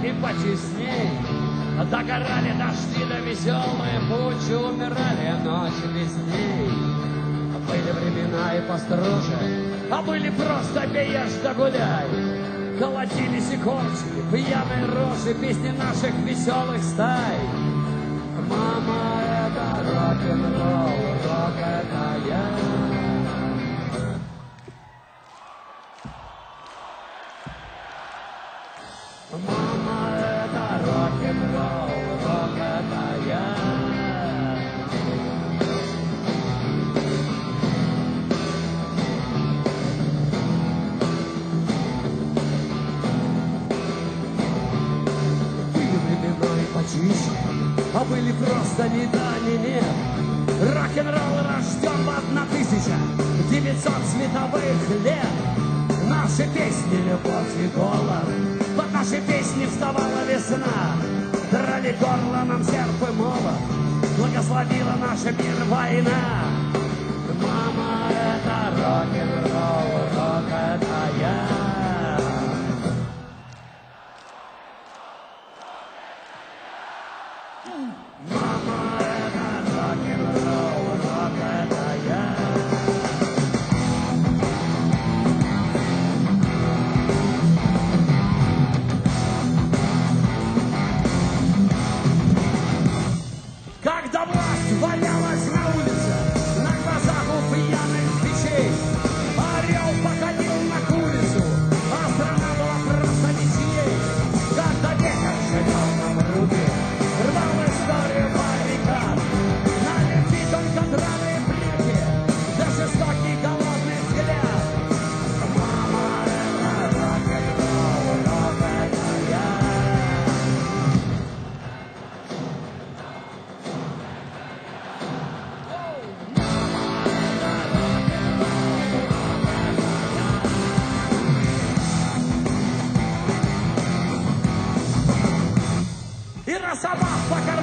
и почестней. Догорали, дошли до веселые пути, умирали ночи без дней. Были времена и построже, а были просто бей да гуляй. Колотились и корчили пьяные рожи, песни наших веселых стай. Мама, это рок-н-ролл, рок это я. Мама, это рок-н-ролл, рок это я. Были времена и почище, а были просто ни да, ни нет. Рок-н-ролл рожден в 1900 световых лет. Наши песни — любовь и голод, под наши песни вставала весна. Драли горло нам серп и молот, благословила наш мир война. Мама, это рок-н-ролл, рок это я. Мама, это рок-н-ролл, рок это я. Когда власть валялась на улице, на глазах у пьяных печей, орел походил на курицу, а страна была просто ничьей. Когда ветер шагал нам руки, рвал историю баррикад, на любви только драные блики, да жестокий голодный взгляд. Мама, это рок-н-ролл, рок это я. И росомах по